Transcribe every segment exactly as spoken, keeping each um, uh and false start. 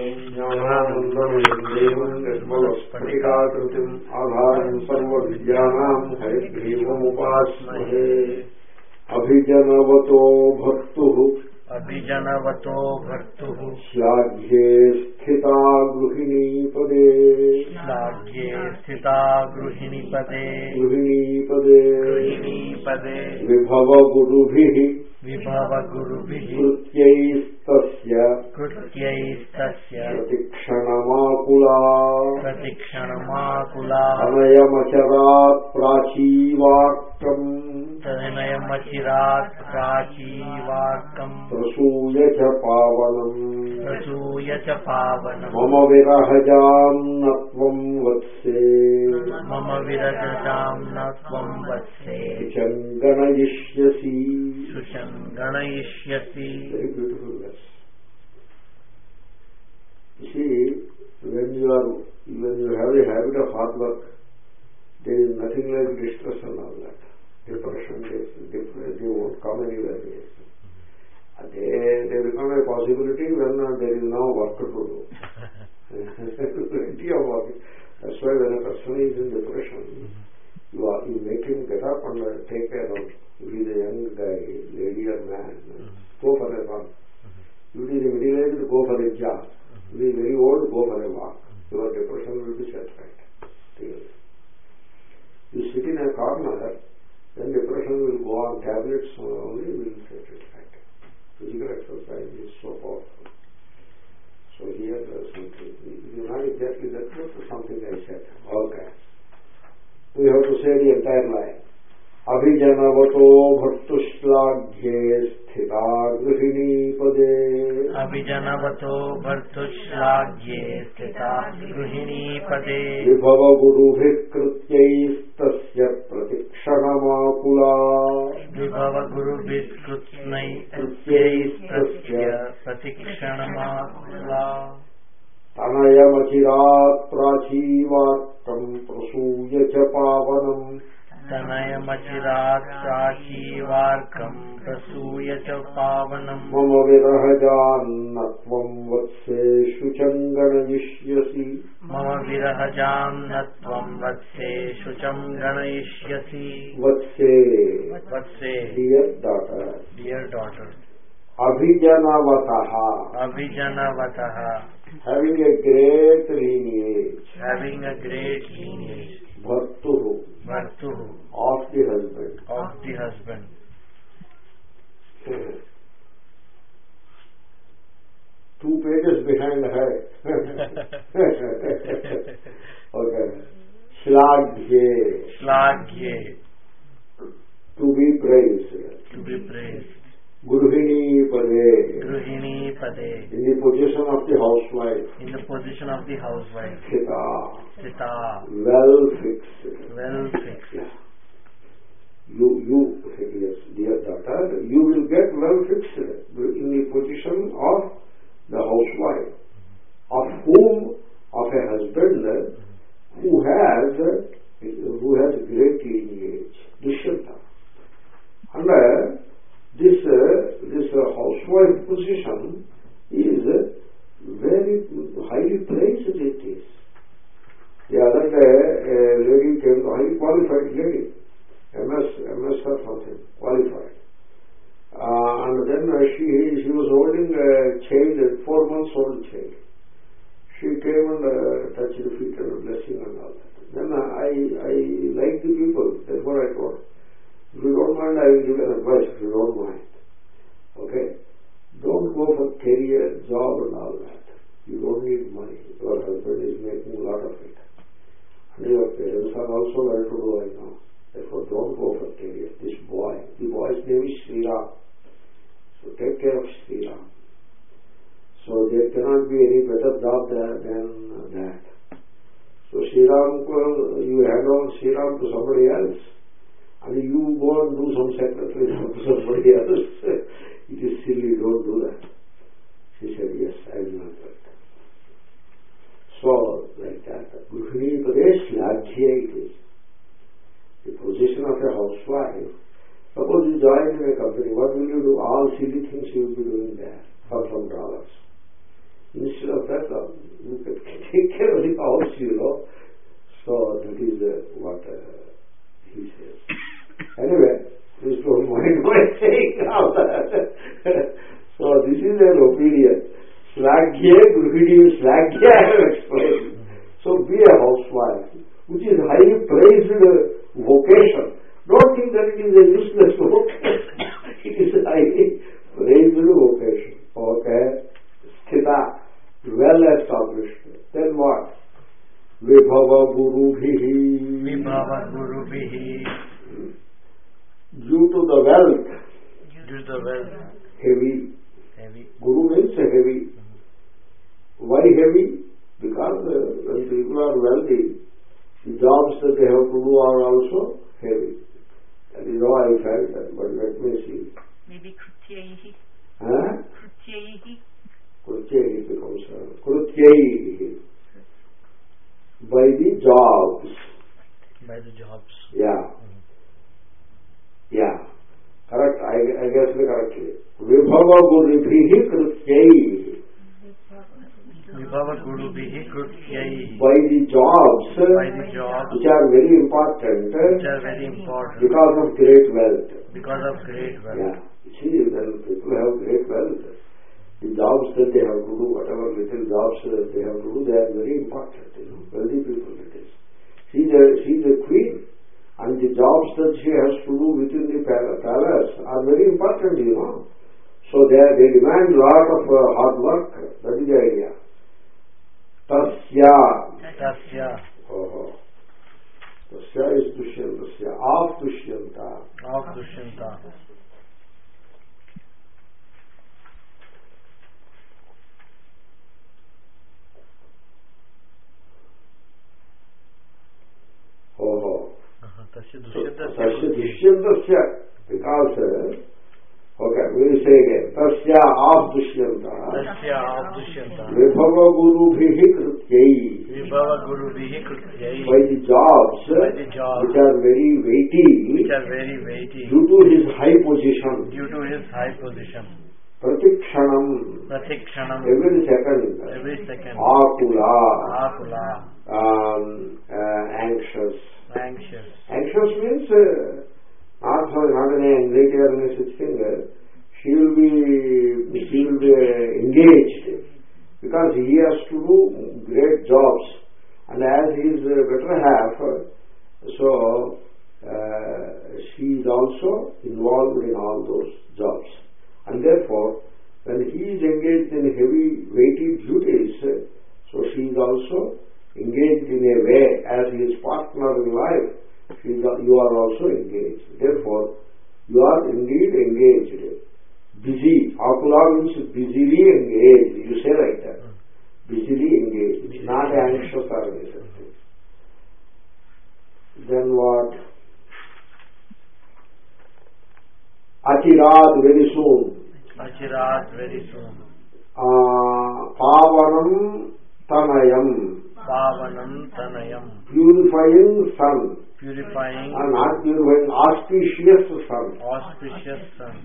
జ్ఞానానందమయం నిర్మలస్ఫటికాకృతిం ఆధారం సర్వవిద్యానాం హయగ్రీవముపాస్మహే. అభిజనవతో భర్తు అభిజనవతో భర్తు శ్లాఘ్యే స్థితా గృహిణీపదే శ్లాఘ్యే స్థితా గృహిణీపదే గృహిణీపదే గృహిణీపదే విభవ గురుభిః విభవ గురుభిః కృత్యైస్తస్య కృత్యైస్తస్య ప్రతిక్షణమాకులా ప్రతిక్షణమాకులా అనయమచరాత్ ప్రాచీవార్కం తనయమచిరాత్ ప్రాచీవార్కం ప్రసూయ చ పావనం ప్రసూయ చ పావనం. మమ విరహజాం నత్వం వత్సే మమ విరజాం నత్వం వత్సే గణయిష్యసి. శుశం గణయిష్యసి. Very beautiful verse. You see, when you are, when you have a habit of hard work, there is nothing like distress and all that. Depression, they, they won't come anywhere near. They, they become a possibility when uh, there is no work to do. Plenty of work. That's why when a person is in depression, you, are, you make him get up and uh, take care of. If he is a young guy, lady or man, go for a run. If he is a middle aged, go for a jog. If he is very old, go for a walk. Your depression will be set right. You sit in a corner, then depression will go on tablets only, will set it right. Physical exercise is so powerful. So here there is something. It is not exactly that, but something I said. Okay. We have to say the entire line. అభిజనవతో భర్తుశ్లాఘ్యే స్థితా గృహిణీపదే అభిజనవతో భర్తుశ్లాఘ్యే స్థితా గృహిణీపదే విభవ గురుభిః కృత్యైస్తస్య ప్రతిక్షణమాకులా విభవ గురుభిః కృత్యైస్తస్య ప్రతిక్షణమాకులా తనయమచిరాత్ ప్రాచీవార్కం ప్రసూయ చ పావనం తనయమచిరాత్ ప్రాచీవార్కం ప్రసూయ చ పావనం మమ విరహజాన్నత్వం వత్సే శుచం గణయిష్యసి మమ విరహజాం నత్వం వత్సే శుచం గణయిష్యసి వత్సే వత్సే డియర్ డాటర్ డియర్ డాటర్ అభిజనవతః అభిజనవతః having a great lineage having a great lineage bhartu bhartu of the husband of the husband. Two pages behind her. Okay. Shlagye. Shlagye. To be praised. To be praised. Gurhini pade. Gurhini pade. In the position of the housewife. In the position of the housewife. Sita. Sita. Well fixed. Well fixed. Yeah. You, you, yes, dear daughter, you will get well fixed in the position of the housewife, of whom, of a husband who has, who has great lineage, Dushyanta. And uh, this, uh, this uh, housewife position is very highly praised it is. The other day, a lady came, a highly qualified lady, M S, M S or something, qualified. Uh, and then uh, she she was holding a child, a four months old child. She came and uh, touched the feet and blessing and all that. Then uh, I I like the people, that's what I told. If you don't mind, I will give an advice if you don't mind. Okay? Don't go for career, job and all that. You don't need money. Your husband is making a lot of it. And your parents are also well to do, I know. Therefore, don't go for career. This boy, the boy's name is Sri Ram. So take care of Sri Ram. So there cannot be any better job there than that. So Sri Ram, you hand over Sri Ram to somebody else, and you go and do some secretary job to somebody else. It is silly, don't do that. She said, yes, I will not do it. So, like that. Gurhini Pradesh, Lajya it is. The position of a housewife. Suppose you join in a company, what will you do? All silly things you will be doing there for some dollars. Instead of that, the take care of the house, you know. So that is uh, what uh, he says. Anyway, please don't mind my saying all that. So this is an opinion. Slagya, Gurhidi, Slagya I have explained. So be a housewife, which is highly praised vocation. Don't think that it is a useless vocation. It is a highly praised vocation. Okay? Sthita, well established. Then what? Vibhava Gurubhihi. Vibhava Gurubhihi. Due to the wealth. Due to the wealth. Heavy. Heavy. Guru means heavy. Mm-hmm. Why heavy? Because uh, when people are wealthy, the jobs that they have to do are also heavy. That is how I felt that, but let me see. Maybe Krutyaihi. Huh? Krutyaihi. Krutyaihi becomes uh, Krutyaihi. By the jobs. By the jobs. Yeah. Mm-hmm. Yeah. Correct. I, I guess correctly. Vibhava Gurubhihi Krutyaihi. Vibhava Gurubhihi Krutyaihi. By the jobs, by the jobs which are very important, which are very important because of great wealth. Because of great wealth. Yeah. You see, when people have great wealth, the jobs that they have to do, whatever little jobs they have to do, they are very important. You know, wealthy people it is. She the, she the queen, and the jobs that she has to do within the palace are very important, you know. So they, they demand a lot of uh, hard work. That is the idea. Tasya. Tasya. Oh, Tasya is Dushyantasya. Of Dushyanta. Of Dushyanta. Oh, Tasya Dushyanta. Dushyanta. Tasya Dushyanta. Because, uh, okay, we will say again. Tasya of Dushyanta. Tasya of Dushyanta. Vibhava Gurubhihi Krutyaihi. Vibhava Gurubhihi Krutyaihi. By the jobs, by the jobs which are very weighty, which are very weighty, due to his high position. Due to his high position. Pratikshanam. Pratikshanam. Every second. Every second. Akula. Akula. Um, uh, anxious. Anxious. Anxious means uh, not, not an anxiety or any such thing. Uh, she will be, she will be uh, engaged because he has to do great jobs, and as he is uh, better half, uh, so uh, she is also involved in all those jobs, and therefore when he is engaged in heavy weighty duties, uh, so she is also engaged in a way as his partner in life. She is, you are also engaged. Therefore, you are indeed engaged. Busy. Akula means busily engaged. You say like that. Busily engaged. Busy. Not anxious or anything. Then what? Achirat, very soon. Achirat, very soon. Uh, Pavanam Tanayam. Pavanam Tanayam. Purifying sun. Purifying. Uh, not purifying, auspicious sun. Auspicious sun.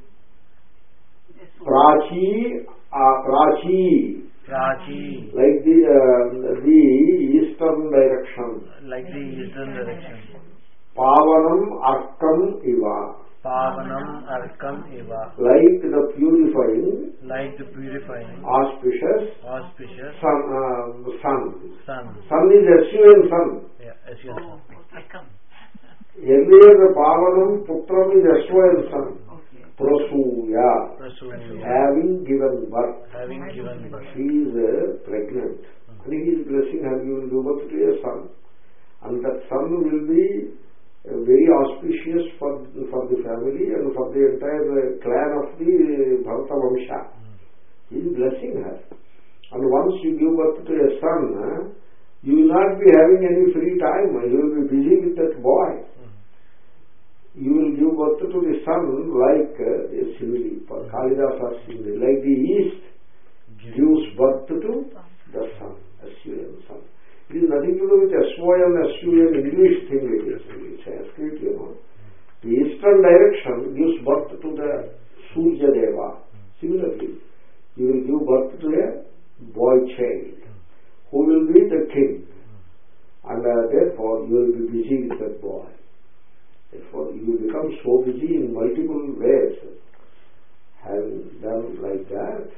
Prachi, uh, Prachi. Prachi. Like the, uh, the eastern direction. Like the eastern direction. Pavanam Arkam Iva. Pavanam Arkam Iva. Like the purifying. Like the purifying. Auspicious. Auspicious. Sun. Uh, sun. Sun. Sun is S U N sun. Yeah, S U N sun. Earlier the Pavanam Putram is S O N sun. Prasuya. Prasuya. Having given birth. Having given birth. She is uh, pregnant. Mm-hmm. And he is blessing her, you will give birth to a son. And that son will be uh, very auspicious for, for the family and for the entire uh, clan of the uh, Bharata Vamsha. Mm-hmm. He is blessing her. And once you give birth to a son, uh, you will not be having any free time. You will be busy with that boy. You will give birth to the sun like uh, a simile, for Kalidasa simile, like the east gives birth to the sun, S U N sun. It is nothing to do with S O N, S U N, English thing it is, it's Sanskrit, you know. The eastern direction gives birth to the Surya Deva. Similarly, you will give birth to a boy child who will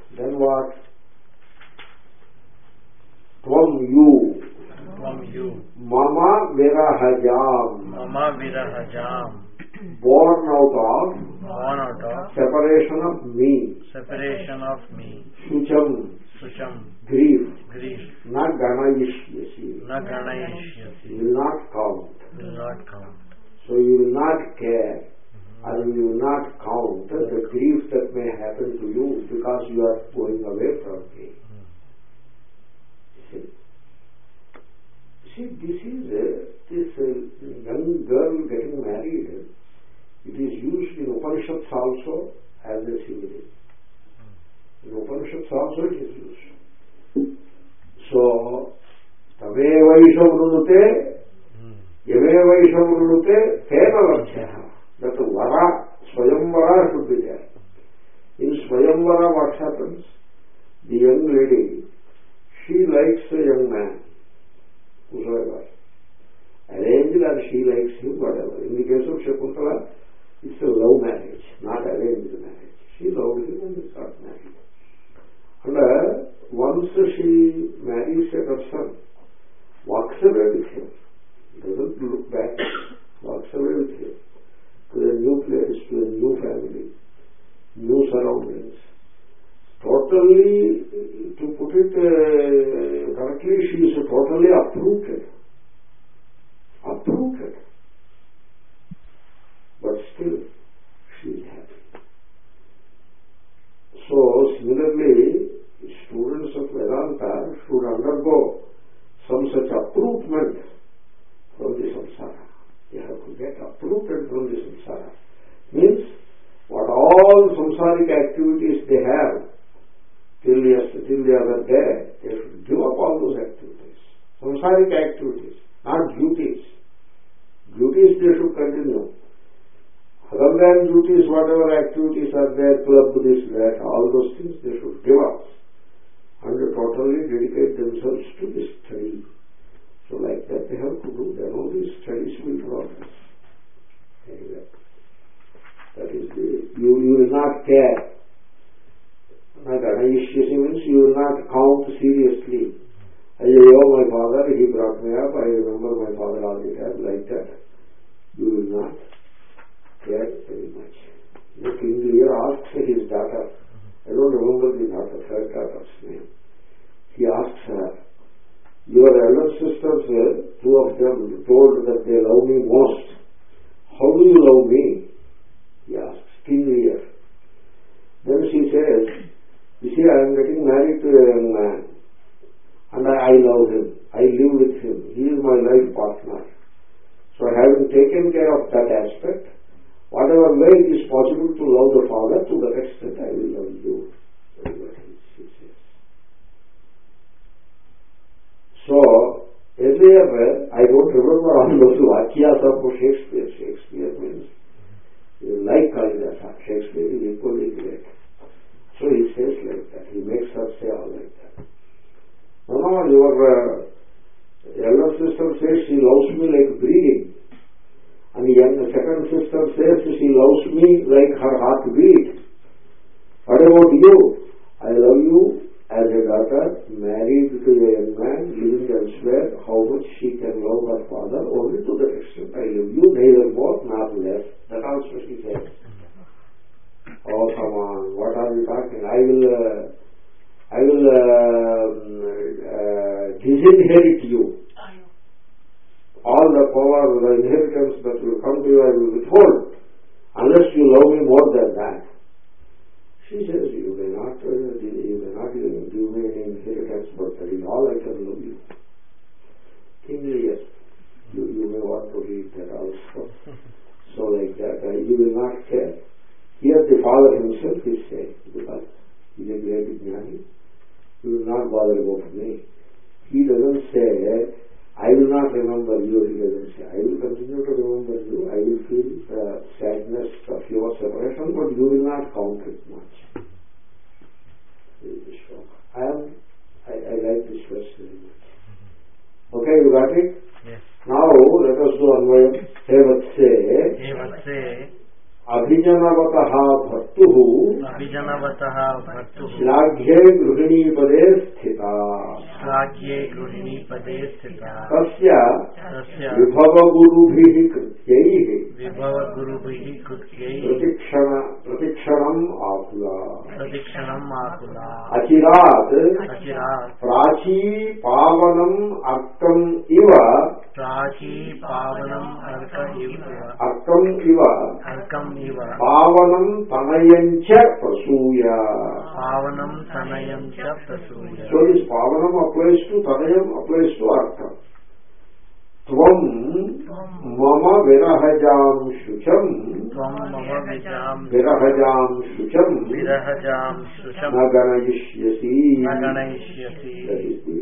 Then what? Tvam you. Tvam you. Mama virahajam. Mama virahajam. Born out of. Born out of. Separation of me. Separation of me. Sucham. Sucham. Grief. Grief. Na ganayishyasi. Na ganayishyasi. Will not count. Will not count. So you will not care. And you will not count the grief that may happen to you because you are going away from me. See, see this is uh, this uh, young girl getting married. It is used in Upanishads also as a simile. In Upanishads also it is used. So, Tame Vaisha Vrunute, Yame Vaisha Vrunute, Tena Lakshyaha. That Vara, Swayamvara should be there. In Swayamvara what happens? The young lady, she likes a young man, whosoever. Arranged and she likes him, whatever. In the case of Shakuntala, it's a love marriage, not arranged marriage. She loved him and got married. And uh, once she marries a person, walks away with him, doesn't look back, walks away with him. To a new place, to a new family, new surroundings. Totally, to put it uh, correctly, she is totally uprooted. Uprooted. But still, she is happy. So, similarly, students of Vedanta should undergo some such uprootment from the samsara. They have to get uprooted from the samsara. Means, what all samsaric activities they have, till yesterday, till the other day, they should give up all those activities. Samsaric activities, not duties. Duties they should continue. Other than duties, whatever activities are there, club, this, that, all those things they should give up. And totally dedicate themselves to the study. So like that they have to do. Then all these studies will progress. Anyway, that is the, you, you will not care. Ganayishyasi means you will not count seriously. Ayyo, my father, he brought me up, I remember my father all the time, like that. You will not care very much. The king here asks his daughter, I don't remember the daughter, third daughter's name. He asks her, your elder sisters, two of them, told that they love me most. How do you love me? He asks, King Lear. Then she says, you see, I am getting married to a young man, and I, I love him. I live with him. He is my life partner. So having taken care of that aspect, whatever way it is possible to love the father, to that extent I will love you. She says. So, earlier, I don't remember all those vakyas of Shakespeare. Shakespeare means, you like Kalidasa, Shakespeare is equally great. So he says like that, he makes her say all like that. No, no, your uh, elder sister says she loves me like breathing. And the young, second sister says she loves me like her heart beat. What about you? I love you as a daughter, married to a young man, living elsewhere, how much she can love her father, only to that extent I love you, neither more nor less. That also she says. Oh, come on, what are you talking? I will, uh, I will uh, uh, disinherit you. All the power, the inheritance that will come to you, I will withhold, unless you love me more than that. She says, you may not, uh, you may not even give me any inheritance, but that is all I can love you. King Lear, you, you may want to read that also. So like that, uh, you will not care. Here the father himself is saying, because he is a great jnani, you will not bother about me. He doesn't say, I will not remember you, he doesn't say. I will continue to remember you. I will feel the sadness of your separation, but you will not count it much. I am, I, I like this verse very much. Okay, you got it? Yes. Now, let us do Anvayam. Hevatse. Hevatse. Abhijanavataha bhattuhu. अभिजनवतः भर्तुः श्लाघ्ये गृहिणीपदे स्थिता श्लाघ्ये गृहिणीपदे स्थिता तस्य तस्य विभवगुरुभिः कृत्यैः विभवगुरुभिः कृत्यैः प्रतिक्षण प्रतिक्षणम् आकुला प्रतिक्षणम् आकुला अचिरात् अचिरात् प्राची पावनम् अर्कम् इव प्राची पावनम् अर्क इव अर्कम् इव अर्कम् इव पावनम् तनयम् च प्रसूय. पावनम् तनयम् च प्रसूय. So this pavanam applies to tanayam, applies to arkam. Tvam mama virahajam shucham त्वं मम विजाम virahajam shucham विरहजाम शुचम न ganayishyasi. न गणयिष्यसि. That is the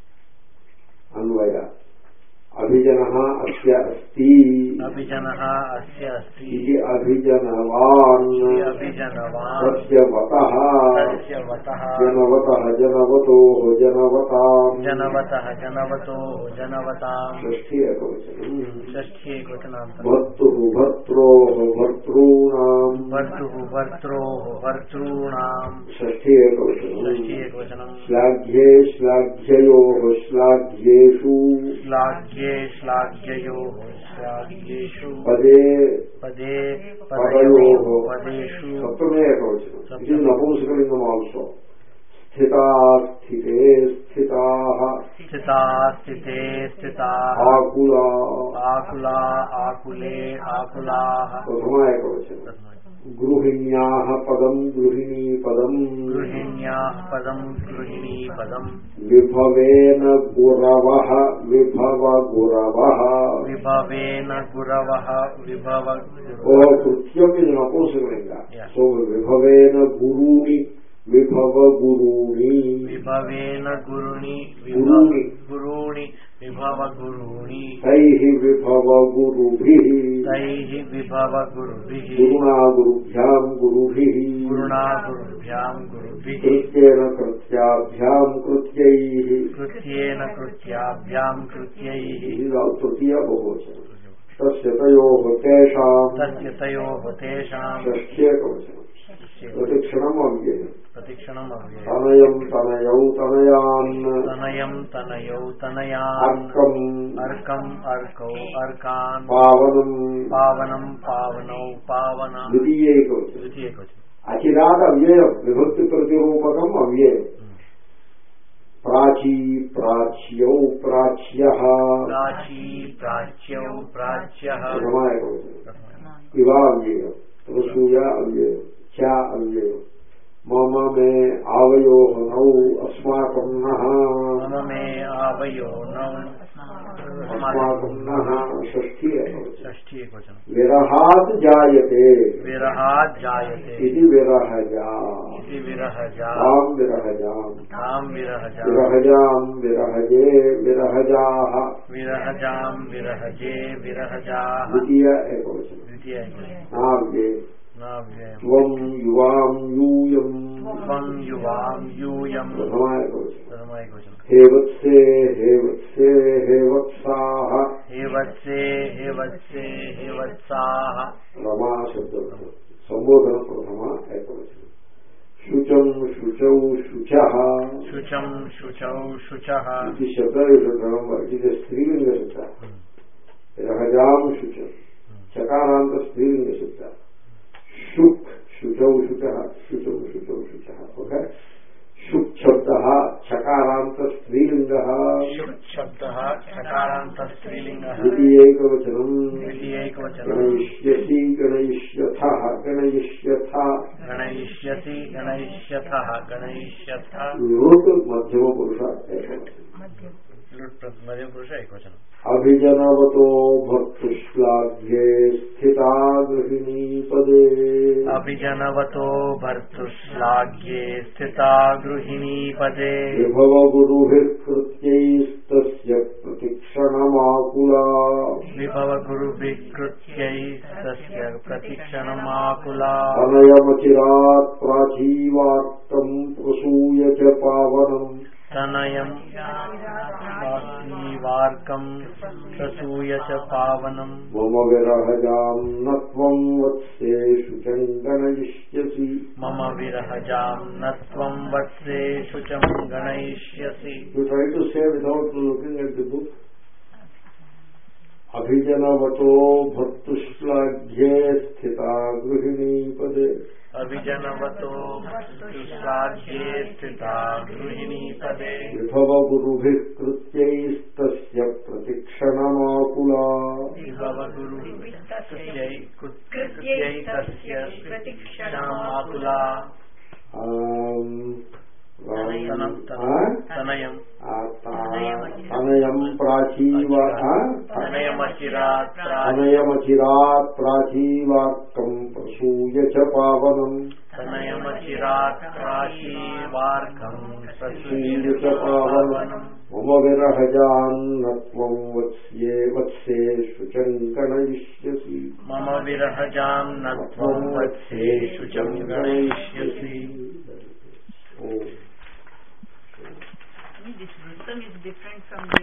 अन्वय. अभिजनः अस्य अस्ति अभिजनः अस्य अस्ति इति अभिजनवान् अभिजनवान् तस्य वतः तस्य वतः जनवतः जनवतोः जनवताम् जनवतः जनवतो जनवताम्. षष्ठी एकवचनम्. षष्ठी एकवचनान्तम्. भर्तुः भर्त्रोः भर्तॄणाम् भर्तुः भर्त्रोः भर्तॄणाम्. षष्ठी एकवचनम्. षष्ठी एकवचनम्. श्लाघ्ये श्लाघ्ययोः श्लाघ्येषु श्लाघ्ये श्लाघ्ययोः श्लाघ्येषु पदे पदे पदयोः पदेषु. सप्तमे एकवचनम्. इति नपुंसकलिङ्गम् आल्सो. स्थिता स्थिते स्थिताः स्थिता स्थिते स्थिताः आकुला आकुला आकुले आकुलाः. प्रथमा एकवचनम्. गृहिण्याः पदम् गृहिणी पदम् गृहिण्याः पदम् गृहिणी पदम्. विभवेन गुरवः विभव गुरवः. विभवेन गुरवः विभव ओ कृत्यम् इति नपुंसकलिङ्ग. Yeah. सो विभवेन गुरूणि विभव गुरूणि. विभवेन गुरुणि गुरूणि. गुरूणि विभव गुरूणि. तैः विभव गुरुभिः तैः विभव गुरुभिः गुरुणा गुरुभ्याम् गुरुभिः गुरुणा गुरुभ्यां गुरुभिः कृत्येन कृत्याभ्याम् कृत्यैः. कृत्येन कृत्याभ्यां कृत्यैः. तृतीय बहुवचनम्. तस्य तयोः तेषाम् तस्य तयोः तेषां. षष्ठ्येकवचनम्. प्रतिक्षणम् अव्ययम्. प्रतिक्षणम् अव्ययम्. तनयम् तनयौ तनयान् तनयम् तनयौ तनयान्. अर्कम् अर्कम् अर्कौ अर्कान्. पावनम् पावनम् पावनौ पावना. द्वितीयैकवचनम्. द्वितीयैकवचनम्. अचिरात् अव्ययम्. विभक्तिप्रतिरूपकम् अव्ययम्. प्राची प्राच्यौ प्राच्यः. प्राची प्राच्यौ प्राच्यः. प्रथमा एकवचनम्. इवा अव्ययम्. प्रसूया अव्ययम्. च अव्ययम्. मम मे आवयोः नौ अस्माकं नः. मम मे आवयो नौ अस्माकं नः. षष्ठी एकवचनम्. षष्ठी एकवचनम्. विरहात् जायते विरहात् जायते इति विरहजा. इति विरहजा. ताम् विरहजाम्. ताम् विरहजा. विरहजाम् विरहजे विरहजाः. विरहजाम् विरहजे विरहजाः. द्वितीय एकवचनम्. द्वितीय एकवचनम्. नाव्ये नाव्ययम्. त्वम् युवाम् यूयम्. त्वं युवां यूयम्. प्रथमा एकवचनम्. प्रथमा एकवचनम्. हे वत्से हे वत्से हे वत्साः. हे वत्से हे वत्से हे वत्साः. रमा शब्दः संबोधन प्रथमा एकवचनम्. शुचम् शुचौ शुचः. शुचम् शुचौ शुचः. इति शब्दविशेषणम्. इति स्त्रीलिङ्गशब्दः. विरहजाम् शुचम्. चकारान्त स्त्रीलिङ्गशब्दः. शुक् शुचौ शुचः शुचौ शुचौ शुचः. ओके. शुक् शब्दः चकारान्त स्त्रीलिङ्गः. शुक् शब्दः चकारान्त स्त्रीलिङ्गः. द्वितीयैकवचनम्. द्वितीयैकवचनम्. गणयिष्यसि गणयिष्यथः गणयिष्यथ. गणयिष्यसि गणयिष्यथः गणयिष्यथ. लुट् मध्यमपुरुष एकवचनम्. लुट् मध्यमपुरुष एकवचनम्. अभिजनवतो भर्तुश्लाघ्ये स्थिता गृहिणी पदे. अभिजनवतो भर्तुश्लाघ्ये स्थिता गृहिणी पदे. विभव गुरुभिर्कृत्यैस्तस्य प्रतिक्षणमाकुला. विभव गुरुभिकृत्यैस्तस्य प्रतिक्षणमाकुला. तनयमचिरात् प्राचीवार्तम् प्रसूय च पावनम्. तनयम् वार्तम् वार्कं प्रसूय च पावनम् मम विरहजां न त्वं वत्सेषु च गणयिष्यसि मम विरहजां न त्वं वत्सेषु च गणयिष्यसि. You try to say without looking at the book. अभिजनवतो भर्तुश्लाघ्ये स्थिता गृहिणी पदे अभिजनवतो भर्तुश्लाघ्ये स्थिता गृहिणी पदे विभव गुरुभिः कृत्यैस्तस्य प्रतिक्षणमाकुला विभव गुरुभिः कृत्यैस्तस्य प्रतिक्षणमाकुला. तनयम् तनयम् प्राचीव तनयमचिरात् तनयमचिरात् प्राचीवार्कम् प्रसूय च पावनम् तनयमचिरात् प्राचीवार्कम् प्रसूय च पावनम् मम विरहजान्न त्वं वत्स्ये वत्सेषु च गणयिष्यसि मम विरहजान्न त्वं वत्सेषु च गणयिष्यसि. This Rustam is different from the